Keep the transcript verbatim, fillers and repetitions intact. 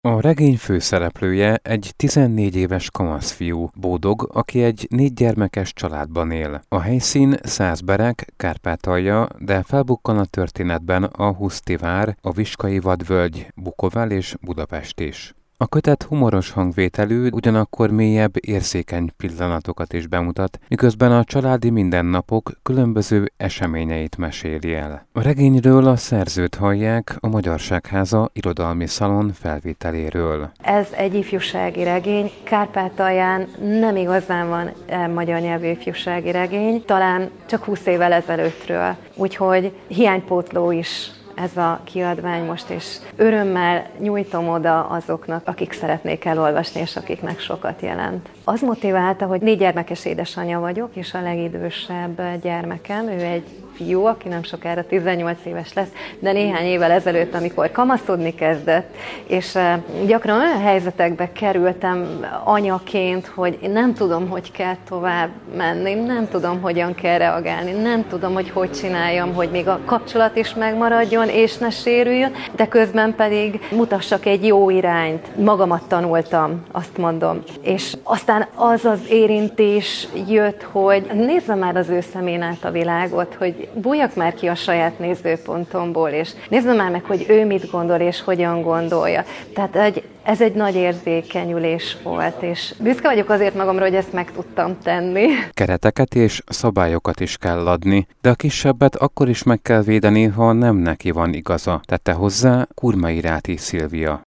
A regény főszereplője egy tizennégy éves kamaszfiú, Bódog, aki egy négy gyermekes családban él. A helyszín Szászbereg, Kárpátalja, de felbukkan a történetben a Husztivár, a Viskai Vadvölgy, Bukovel és Budapest is. A kötet humoros hangvételű, ugyanakkor mélyebb, érzékeny pillanatokat is bemutat, miközben a családi mindennapok különböző eseményeit meséli el. A regényről a szerzőt hallják a Magyarságháza Irodalmi Szalon felvételéről. Ez egy ifjúsági regény, Kárpátalján nem igazán van magyar nyelvű ifjúsági regény, talán csak húsz évvel ezelőttről, úgyhogy hiánypótló is ez a kiadvány most, és örömmel nyújtom oda azoknak, akik szeretnék elolvasni, és akiknek sokat jelent. Az motiválta, hogy négy gyermekes édesanyja vagyok, és a legidősebb gyermekem, ő egy fiú, aki nem sokára tizennyolc éves lesz, de néhány évvel ezelőtt, amikor kamaszodni kezdett, és gyakran olyan helyzetekbe kerültem anyaként, hogy én nem tudom, hogy kell tovább menni, nem tudom, hogyan kell reagálni, nem tudom, hogy hogy csináljam, hogy még a kapcsolat is megmaradjon, és ne sérüljön, de közben pedig mutassak egy jó irányt. Magamat tanultam, azt mondom. És aztán az az érintés jött, hogy nézzem már az ő szemén át a világot, hogy bújjak már ki a saját nézőpontomból, és nézzem már meg, hogy ő mit gondol, és hogyan gondolja. Tehát egy, ez egy nagy érzékenyülés volt, és büszke vagyok azért magamra, hogy ezt meg tudtam tenni. Kereteket és szabályokat is kell adni, de a kisebbet akkor is meg kell védeni, ha nem neki van igaza, tette hozzá Kurmai Ráti Szilvia.